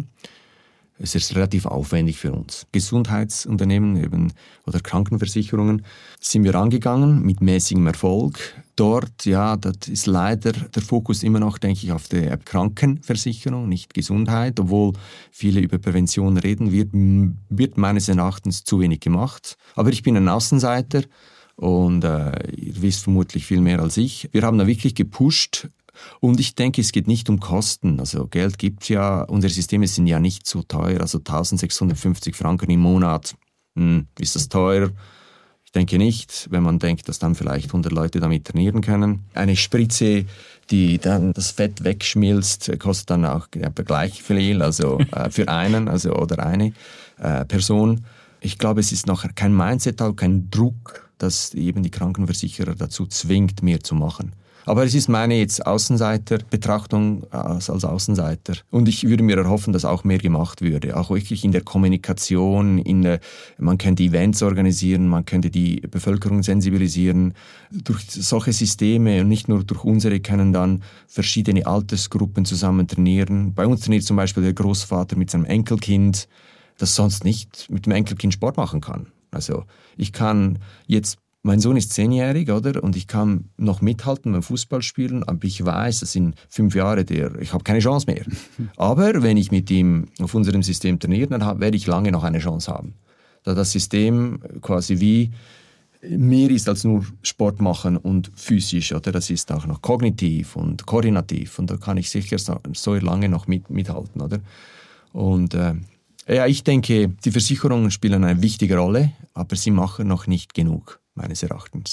Es ist relativ aufwendig für uns. Gesundheitsunternehmen eben, oder Krankenversicherungen sind wir angegangen mit mäßigem Erfolg. Dort, ja, das ist leider der Fokus immer noch, denke ich, auf der Krankenversicherung, nicht Gesundheit. Obwohl viele über Prävention reden, wird, wird meines Erachtens zu wenig gemacht. Aber ich bin ein Außenseiter und äh, ihr wisst vermutlich viel mehr als ich. Wir haben da wirklich gepusht. Und ich denke, es geht nicht um Kosten. Also Geld gibt's ja, unsere Systeme sind ja nicht so teuer. Also eintausendsechshundertfünfzig Franken im Monat, hm, ist das teuer? Ich denke nicht, wenn man denkt, dass dann vielleicht hundert Leute damit trainieren können. Eine Spritze, die dann das Fett wegschmilzt, kostet dann auch ja, gleich viel, also äh, für einen also oder eine äh, Person. Ich glaube, es ist noch kein Mindset, auch kein Druck, dass eben die Krankenversicherer dazu zwingt, mehr zu machen. Aber es ist meine jetzt Außenseiterbetrachtung als, als Außenseiter. Und ich würde mir erhoffen, dass auch mehr gemacht würde. Auch wirklich in der Kommunikation, in der, man könnte Events organisieren, man könnte die Bevölkerung sensibilisieren. Durch solche Systeme und nicht nur durch unsere können dann verschiedene Altersgruppen zusammen trainieren. Bei uns trainiert zum Beispiel der Großvater mit seinem Enkelkind, das sonst nicht mit dem Enkelkind Sport machen kann. Also ich kann jetzt Mein Sohn ist zehnjährig, oder? Und ich kann noch mithalten beim Fußballspielen, aber ich weiß, das sind fünf Jahre, der, ich habe keine Chance mehr. Aber wenn ich mit ihm auf unserem System trainiere, dann werde ich lange noch eine Chance haben. Da das System quasi wie mehr ist als nur Sport machen und physisch, oder? Das ist auch noch kognitiv und koordinativ und da kann ich sicher so, so lange noch mit, mithalten, oder? Und äh, ja, ich denke, die Versicherungen spielen eine wichtige Rolle, aber sie machen noch nicht genug, meines Erachtens.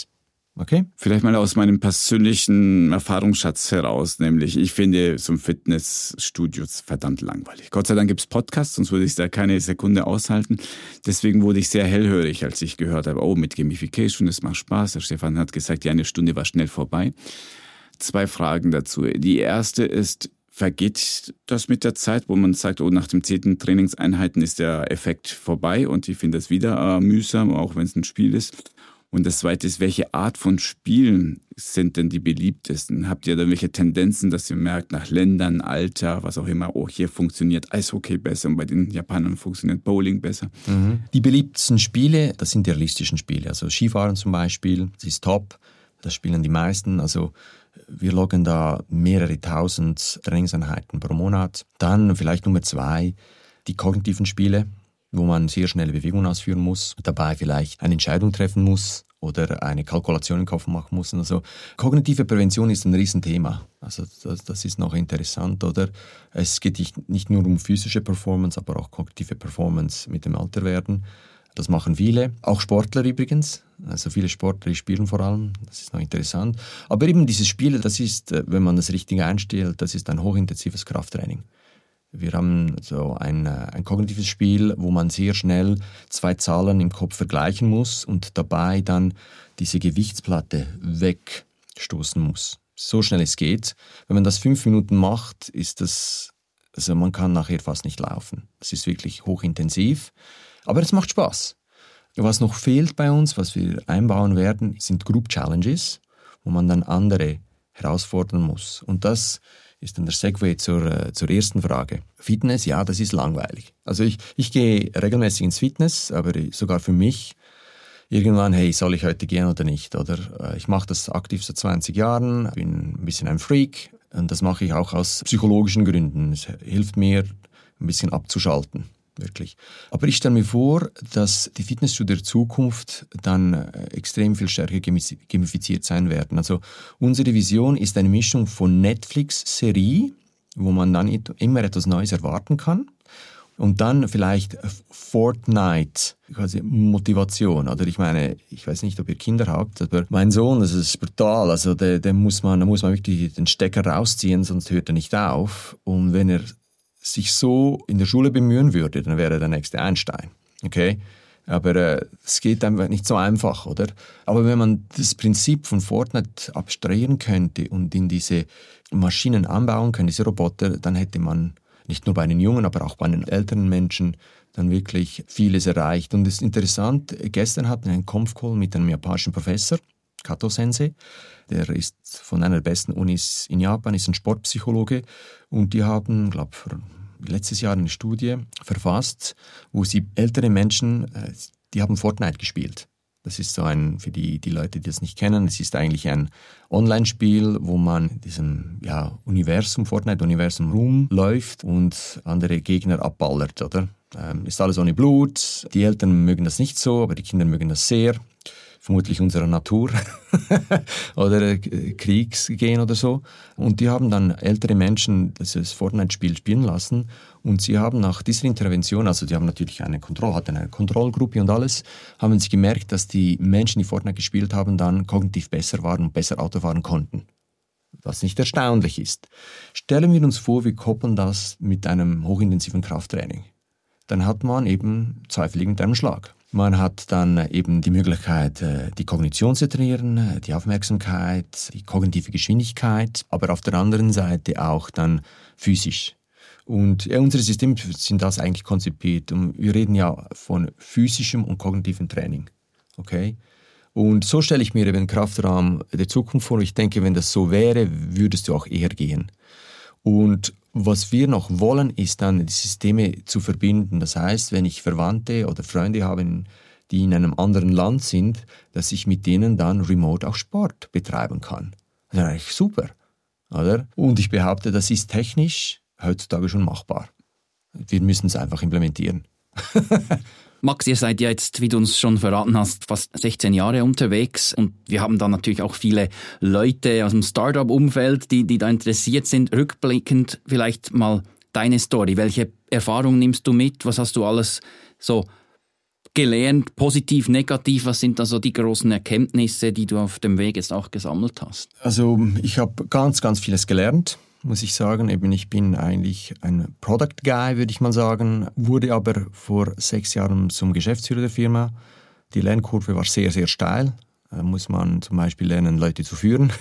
Okay? Vielleicht mal aus meinem persönlichen Erfahrungsschatz heraus, nämlich ich finde so ein Fitnessstudio verdammt langweilig. Gott sei Dank gibt es Podcasts, sonst würde ich da keine Sekunde aushalten. Deswegen wurde ich sehr hellhörig, als ich gehört habe, oh, mit Gamification, das macht Spaß. Der Stefan hat gesagt, ja, eine Stunde war schnell vorbei. Zwei Fragen dazu. Die erste ist, vergeht das mit der Zeit, wo man sagt, oh, nach dem zehnten Trainingseinheiten ist der Effekt vorbei und ich finde das wieder äh, mühsam, auch wenn es ein Spiel ist. Und das Zweite ist, welche Art von Spielen sind denn die beliebtesten? Habt ihr da welche Tendenzen, dass ihr merkt, nach Ländern, Alter, was auch immer, oh, hier funktioniert Eishockey besser und bei den Japanern funktioniert Bowling besser? Mhm. Die beliebtesten Spiele, das sind die realistischen Spiele. Also Skifahren zum Beispiel, das ist top, das spielen die meisten. Also wir loggen da mehrere tausend Trainingseinheiten pro Monat. Dann vielleicht Nummer zwei, die kognitiven Spiele, wo man sehr schnelle Bewegungen ausführen muss, dabei vielleicht eine Entscheidung treffen muss oder eine Kalkulation im Kopf machen muss. Also kognitive Prävention ist ein Riesenthema. Also das, das ist noch interessant, oder? Es geht nicht, nicht nur um physische Performance, aber auch kognitive Performance mit dem Alterwerden. Das machen viele, auch Sportler übrigens. Also viele Sportler spielen vor allem, das ist noch interessant. Aber eben dieses Spiel, das ist, wenn man das richtig einstellt, das ist ein hochintensives Krafttraining. Wir haben so ein, ein kognitives Spiel, wo man sehr schnell zwei Zahlen im Kopf vergleichen muss und dabei dann diese Gewichtsplatte wegstoßen muss. So schnell es geht. Wenn man das fünf Minuten macht, ist das, also man kann nachher fast nicht laufen. Es ist wirklich hochintensiv, aber es macht Spaß. Was noch fehlt bei uns, was wir einbauen werden, sind Group Challenges, wo man dann andere herausfordern muss. Und das ist dann der Segway zur, zur ersten Frage. Fitness, ja, das ist langweilig. Also ich, ich gehe regelmäßig ins Fitness, aber sogar für mich irgendwann, hey, soll ich heute gehen oder nicht? Oder ich mache das aktiv seit zwanzig Jahren, bin ein bisschen ein Freak und das mache ich auch aus psychologischen Gründen. Es hilft mir, ein bisschen abzuschalten. Wirklich. Aber ich stelle mir vor, dass die Fitnessstudio der Zukunft dann extrem viel stärker gamifiziert sein werden. Also unsere Vision ist eine Mischung von Netflix-Serie, wo man dann immer etwas Neues erwarten kann, und dann vielleicht Fortnite, quasi Motivation. Oder ich meine, ich weiß nicht, ob ihr Kinder habt, aber mein Sohn, das ist brutal. Also der, der muss man, da muss man wirklich den Stecker rausziehen, sonst hört er nicht auf. Und wenn er sich so in der Schule bemühen würde, dann wäre er der nächste Einstein. Okay? Aber äh, es geht einfach nicht so einfach, oder? Aber wenn man das Prinzip von Fortnite abstrahieren könnte und in diese Maschinen anbauen könnte, diese Roboter, dann hätte man nicht nur bei den jungen, aber auch bei den älteren Menschen dann wirklich vieles erreicht. Und es ist interessant, gestern hatten wir einen Conf-Call mit einem japanischen Professor, Kato Sensei. Der ist von einer der besten Unis in Japan, ist ein Sportpsychologe. Und die haben, glaube ich, letztes Jahr eine Studie verfasst, wo sie ältere Menschen, die haben Fortnite gespielt. Das ist so ein, für die, die Leute, die das nicht kennen, es ist eigentlich ein Online-Spiel, wo man in diesem ja, Universum, Fortnite-Universum rumläuft und andere Gegner abballert, oder? Ähm, ist alles ohne Blut. Die Eltern mögen das nicht so, aber die Kinder mögen das sehr. Vermutlich unserer Natur oder Kriegsgehen oder so. Und die haben dann ältere Menschen das Fortnite-Spiel spielen lassen und sie haben nach dieser Intervention, also die haben natürlich eine Kontrolle, hatten eine Kontrollgruppe und alles, haben sie gemerkt, dass die Menschen, die Fortnite gespielt haben, dann kognitiv besser waren und besser Auto fahren konnten. Was nicht erstaunlich ist. Stellen wir uns vor, wir koppeln das mit einem hochintensiven Krafttraining. Dann hat man eben zwei Fliegen mit einem Schlag. Man hat dann eben die Möglichkeit, die Kognition zu trainieren, die Aufmerksamkeit, die kognitive Geschwindigkeit, aber auf der anderen Seite auch dann physisch. Und ja, unsere Systeme sind das eigentlich konzipiert. Und wir reden ja von physischem und kognitivem Training. Okay? Und so stelle ich mir eben den Kraftraum der Zukunft vor. Ich denke, wenn das so wäre, würdest du auch eher gehen. Und was wir noch wollen, ist dann die Systeme zu verbinden. Das heißt, wenn ich Verwandte oder Freunde habe, die in einem anderen Land sind, dass ich mit denen dann remote auch Sport betreiben kann. Das ist eigentlich super, oder? Und ich behaupte, das ist technisch heutzutage schon machbar. Wir müssen es einfach implementieren. Max, ihr seid ja jetzt, wie du uns schon verraten hast, fast sechzehn Jahre unterwegs und wir haben da natürlich auch viele Leute aus dem Startup-Umfeld, die, die da interessiert sind. Rückblickend vielleicht mal deine Story. Welche Erfahrungen nimmst du mit? Was hast du alles so gelernt, positiv, negativ? Was sind da so die großen Erkenntnisse, die du auf dem Weg jetzt auch gesammelt hast? Also ich habe ganz, ganz vieles gelernt, muss ich sagen. Eben, ich bin eigentlich ein Product Guy, würde ich mal sagen, wurde aber vor sechs Jahren zum Geschäftsführer der Firma. Die Lernkurve war sehr, sehr steil. Da muss man zum Beispiel lernen, Leute zu führen.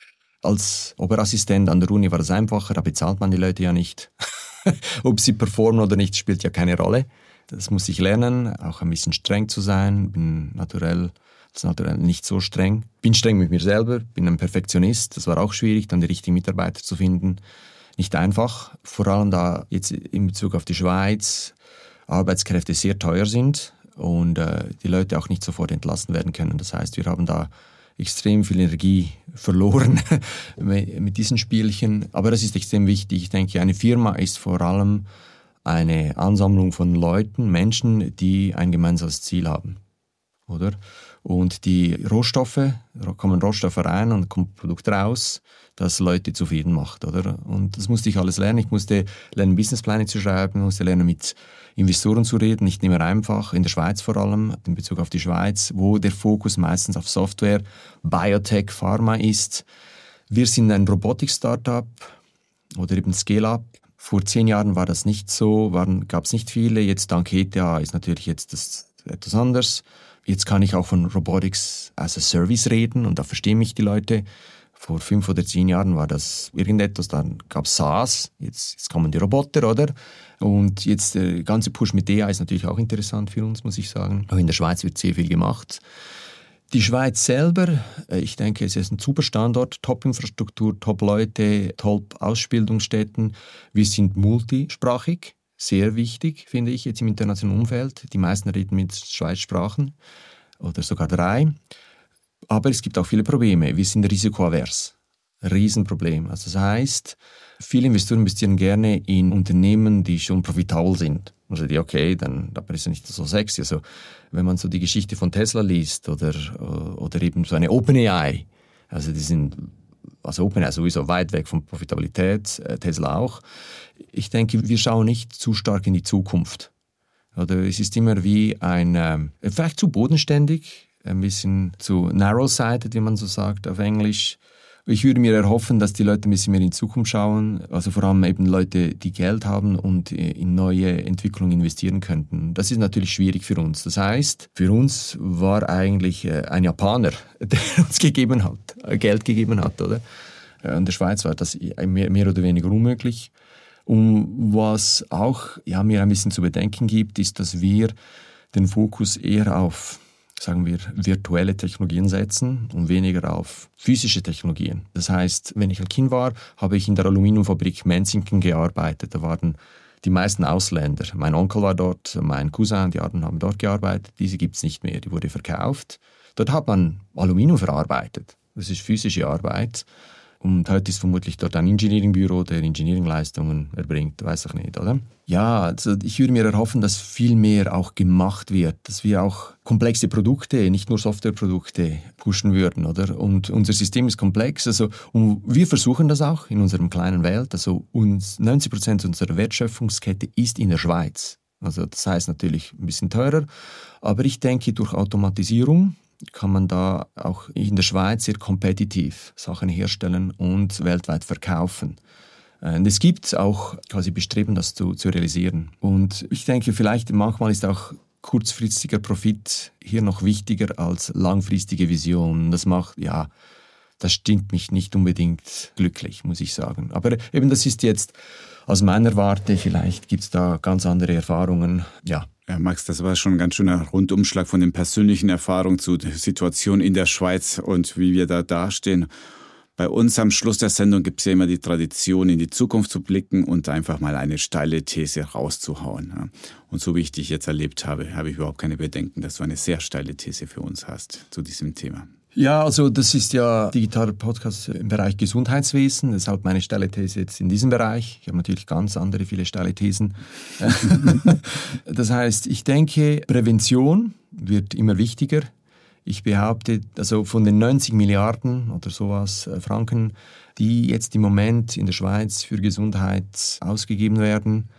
Als Oberassistent an der Uni war das einfacher, da bezahlt man die Leute ja nicht. Ob sie performen oder nicht, spielt ja keine Rolle. Das muss ich lernen, auch ein bisschen streng zu sein. Bin naturell, als naturell nicht so streng. Bin streng mit mir selber, bin ein Perfektionist. Das war auch schwierig, dann die richtigen Mitarbeiter zu finden. Nicht einfach, vor allem da jetzt in Bezug auf die Schweiz Arbeitskräfte sehr teuer sind und äh, die Leute auch nicht sofort entlassen werden können. Das heißt, wir haben da extrem viel Energie verloren mit diesen Spielchen. Aber das ist extrem wichtig. Ich denke, eine Firma ist vor allem eine Ansammlung von Leuten, Menschen, die ein gemeinsames Ziel haben, oder? Und die Rohstoffe, da kommen Rohstoffe rein und kommt ein Produkt raus, das Leute zufrieden macht, oder? Und das musste ich alles lernen. Ich musste lernen, Businesspläne zu schreiben, musste lernen, mit Investoren zu reden, nicht immer einfach, in der Schweiz vor allem, in Bezug auf die Schweiz, wo der Fokus meistens auf Software, Biotech, Pharma ist. Wir sind ein Robotik-Startup oder eben Scale-Up. Vor zehn Jahren war das nicht so, gab es nicht viele. Jetzt dank E T H ist natürlich jetzt das etwas anders. Jetzt kann ich auch von Robotics as a Service reden und da verstehen mich die Leute. Vor fünf oder zehn Jahren war das irgendetwas, dann gab es SaaS, jetzt, jetzt kommen die Roboter, oder? Und jetzt der ganze Push mit D A ist natürlich auch interessant für uns, muss ich sagen. Auch in der Schweiz wird sehr viel gemacht. Die Schweiz selber, ich denke, es ist ein super Standort, Top-Infrastruktur, Top-Leute, Top-Ausbildungsstätten. Wir sind multisprachig, sehr wichtig, finde ich, jetzt im internationalen Umfeld. Die meisten reden mit Schweiz Sprachen oder sogar drei. Aber es gibt auch viele Probleme. Wir sind risikoavers. Riesenproblem. Also das heißt, viele Investoren investieren gerne in Unternehmen, die schon profitabel sind. Also die, okay, dann aber ist ja nicht so sexy. Also wenn man so die Geschichte von Tesla liest oder, oder eben so eine OpenAI, also die sind, also OpenAI sowieso weit weg von Profitabilität, Tesla auch. Ich denke, wir schauen nicht zu stark in die Zukunft. Oder es ist immer wie ein, vielleicht zu bodenständig, ein bisschen zu narrow-sided, wie man so sagt auf Englisch. Ich würde mir erhoffen, dass die Leute ein bisschen mehr in die Zukunft schauen, also vor allem eben Leute, die Geld haben und in neue Entwicklungen investieren könnten. Das ist natürlich schwierig für uns. Das heißt, für uns war eigentlich ein Japaner, der uns gegeben hat, Geld gegeben hat, oder? In der Schweiz war das mehr, mehr oder weniger unmöglich. Und was auch ja, mir ein bisschen zu bedenken gibt, ist, dass wir den Fokus eher auf, sagen wir, virtuelle Technologien setzen und weniger auf physische Technologien. Das heißt, wenn ich ein Kind war, habe ich in der Aluminiumfabrik Menzingen gearbeitet. Da waren die meisten Ausländer. Mein Onkel war dort, mein Cousin, die anderen haben dort gearbeitet. Diese gibt es nicht mehr, die wurde verkauft. Dort hat man Aluminium verarbeitet. Das ist physische Arbeit. Und heute ist vermutlich dort ein Engineeringbüro, der Engineeringleistungen erbringt, weiß ich nicht, oder? Ja, also ich würde mir erhoffen, dass viel mehr auch gemacht wird, dass wir auch komplexe Produkte, nicht nur Softwareprodukte pushen würden, oder? Und unser System ist komplex, also und wir versuchen das auch in unserem kleinen Welt, also uns neunzig Prozent unserer Wertschöpfungskette ist in der Schweiz. Also das heißt natürlich ein bisschen teurer, aber ich denke durch Automatisierung kann man da auch in der Schweiz sehr kompetitiv Sachen herstellen und weltweit verkaufen. Und es gibt auch quasi Bestreben, das zu, zu realisieren. Und ich denke, vielleicht manchmal ist auch kurzfristiger Profit hier noch wichtiger als langfristige Vision. Das macht, ja, das stimmt mich nicht unbedingt glücklich, muss ich sagen. Aber eben das ist jetzt aus meiner Warte, vielleicht gibt es da ganz andere Erfahrungen, ja. Ja, Max, das war schon ein ganz schöner Rundumschlag von den persönlichen Erfahrungen zur Situation in der Schweiz und wie wir da dastehen. Bei uns am Schluss der Sendung gibt es ja immer die Tradition, in die Zukunft zu blicken und einfach mal eine steile These rauszuhauen. Und so wie ich dich jetzt erlebt habe, habe ich überhaupt keine Bedenken, dass du eine sehr steile These für uns hast zu diesem Thema. Ja, also das ist ja digitaler Podcast im Bereich Gesundheitswesen, deshalb meine steile These jetzt in diesem Bereich. Ich habe natürlich ganz andere, viele steile Thesen. Das heißt, ich denke, Prävention wird immer wichtiger. Ich behaupte, also von den neunzig Milliarden oder sowas Franken, die jetzt im Moment in der Schweiz für Gesundheit ausgegeben werden,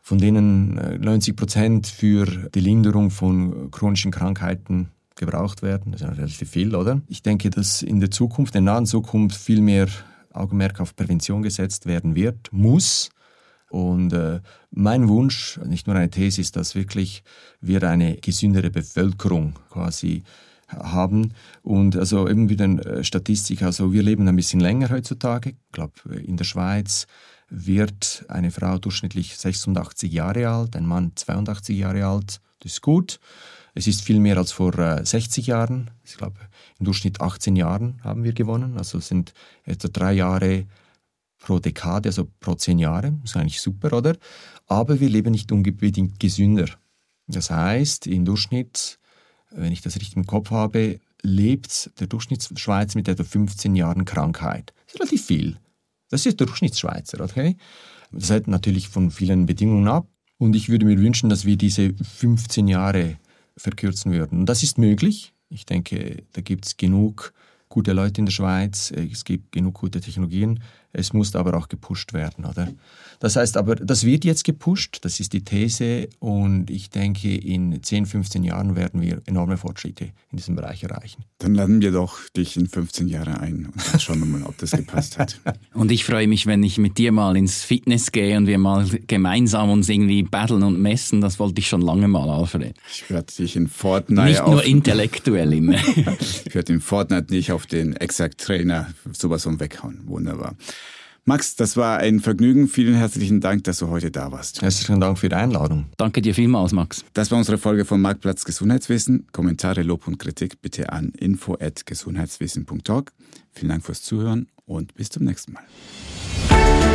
von denen neunzig Prozent für die Linderung von chronischen Krankheiten gebraucht werden. Das ist ja relativ viel, oder? Ich denke, dass in der Zukunft, in der nahen Zukunft, viel mehr Augenmerk auf Prävention gesetzt werden wird, muss. Und äh, mein Wunsch, nicht nur eine These, ist, dass wirklich wir eine gesündere Bevölkerung quasi haben. Und also eben wieder eine Statistik, also wir leben ein bisschen länger heutzutage. Ich glaube, in der Schweiz wird eine Frau durchschnittlich sechsundachtzig Jahre alt, ein Mann zweiundachtzig Jahre alt. Das ist gut. Es ist viel mehr als vor äh, sechzig Jahren. Ich glaube, im Durchschnitt achtzehn Jahren haben wir gewonnen. Also es sind etwa drei Jahre pro Dekade, also pro zehn Jahre. Das ist eigentlich super, oder? Aber wir leben nicht unbedingt gesünder. Das heißt, im Durchschnitt, wenn ich das richtig im Kopf habe, lebt der Durchschnittsschweizer mit etwa fünfzehn Jahren Krankheit. Das ist relativ viel. Das ist der Durchschnittsschweizer, okay? Das hängt natürlich von vielen Bedingungen ab. Und ich würde mir wünschen, dass wir diese fünfzehn Jahre verkürzen würden. Und das ist möglich. Ich denke, da gibt es genug gute Leute in der Schweiz, es gibt genug gute Technologien, es muss aber auch gepusht werden, oder? Das heißt aber, das wird jetzt gepusht, das ist die These, und ich denke, in zehn, fünfzehn Jahren werden wir enorme Fortschritte in diesem Bereich erreichen. Dann laden wir doch dich in fünfzehn Jahre ein und dann schauen wir mal, ob das gepasst hat. Und ich freue mich, wenn ich mit dir mal ins Fitness gehe und wir mal gemeinsam uns irgendwie battlen und messen. Das wollte ich schon lange mal, Alfred. Ich werde dich in Fortnite Nicht nur auf, intellektuell immer. Ich werde in Fortnite nicht auf den Exact Trainer sowas von weghauen. Wunderbar. Max, das war ein Vergnügen. Vielen herzlichen Dank, dass du heute da warst. Herzlichen Dank für die Einladung. Danke dir vielmals, Max. Das war unsere Folge vom Marktplatz Gesundheitswissen. Kommentare, Lob und Kritik bitte an info at gesundheitswissen punkt org. Vielen Dank fürs Zuhören und bis zum nächsten Mal.